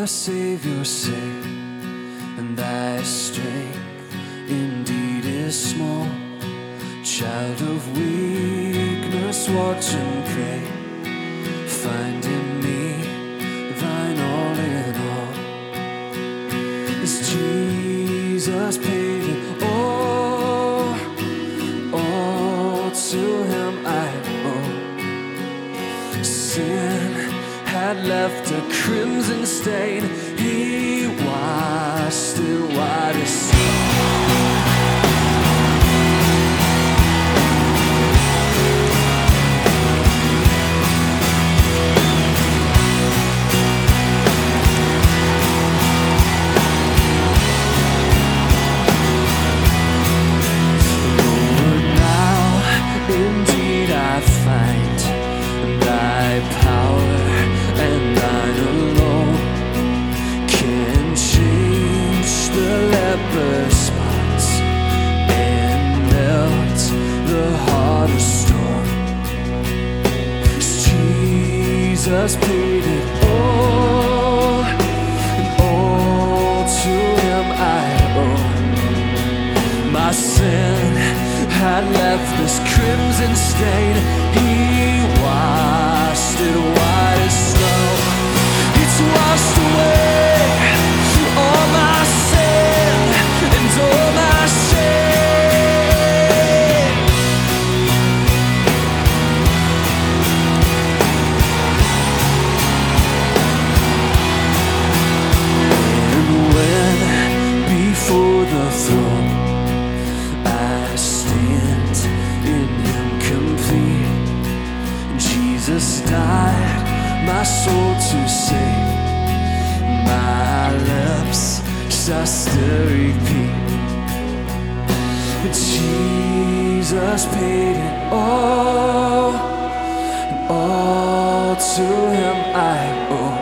Savior say, and thy strength indeed is small. Child of weakness, watch and pray. Find in me thine all in all. As Jesus paid it all to him I owe. Sin had left a crimson stain, he washed it white as snow. Lord, now indeed I find thy power and thine alone can change the leper spots and melt the heart of stone. Jesus paid it all, and all to him I owe. My sin had left this crimson stain, he washed it white as snow. It's washed away all my sin and all my shame. And when before the throne I stand in him complete, Jesus died my soul to save. My lips shall still repeat, but Jesus paid it all, and all to him I owe.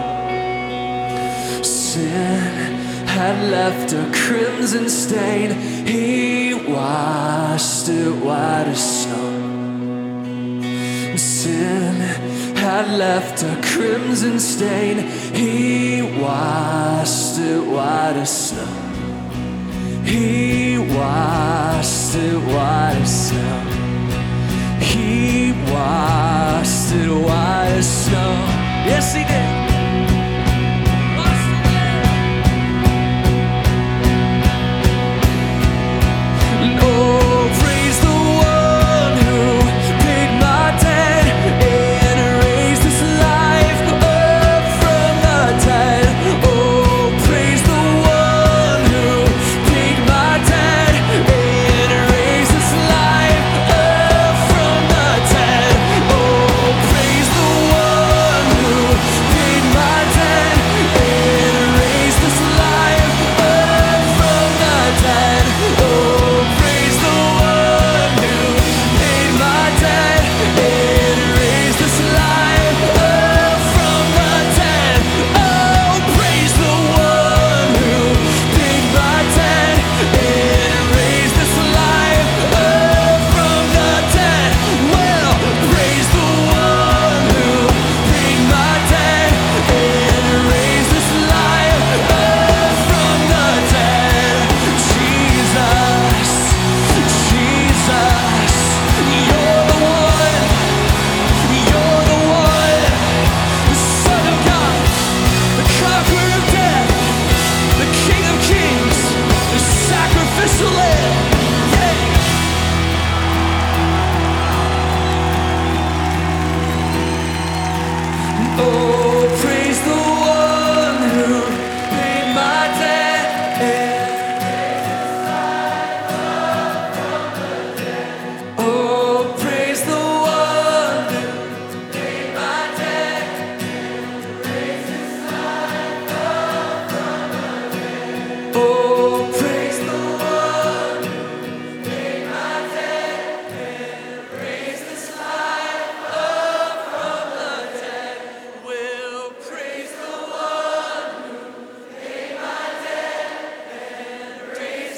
Sin had left a crimson stain, he washed it white as snow. Sin had left a crimson stain, he washed it white as snow. He washed it white as snow. He washed it white as snow. Yes, he did.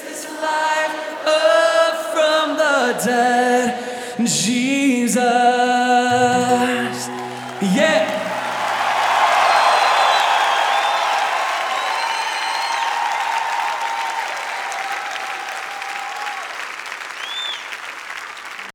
dead, Jesus.